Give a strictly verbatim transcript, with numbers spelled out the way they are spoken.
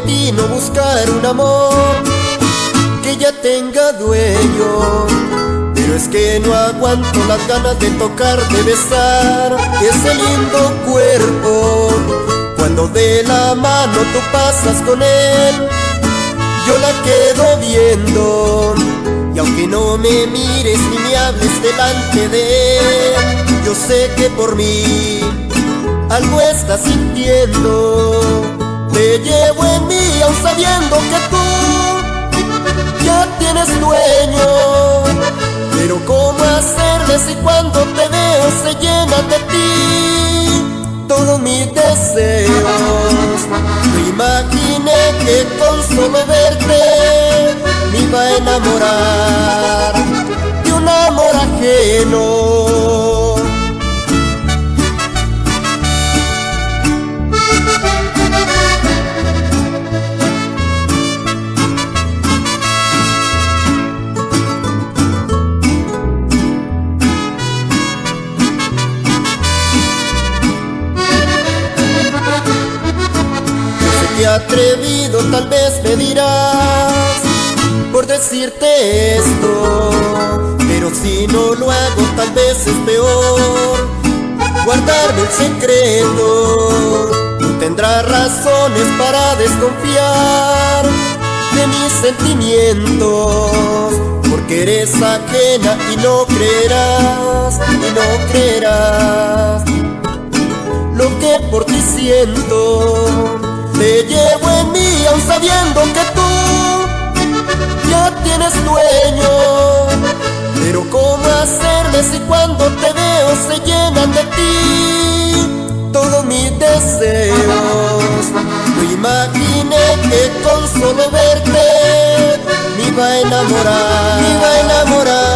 destino buscar un amor que ya tenga dueño. Pero es que no aguanto las ganas de tocar, de besar ese lindo cuerpo. Cuando de la mano tú pasas con él, yo la quedo viendo. Y aunque no me mires ni me hables delante de él, yo sé que por mí algo estás sintiendo. Te llevo en mí aún sabiendo que tú ya tienes dueño. Pero ¿cómo hacerle si cuando te veo se llenan de ti todos mis deseos? No imaginé que con solo verte me iba a enamorar de un amor ajeno. Qué atrevido tal vez me dirás por decirte esto, pero si no lo hago tal vez es peor guardarme el secreto. Tú tendrás razones para desconfiar de mis sentimientos, porque eres ajena y no creerás, y no creerás lo que por ti siento. Te llevo en mí aún sabiendo que tú ya tienes dueño. Pero ¿cómo hacerle si cuando te veo se llenan de ti todos mis deseos? No imaginé que con solo verte me iba a enamorar, me iba a enamorar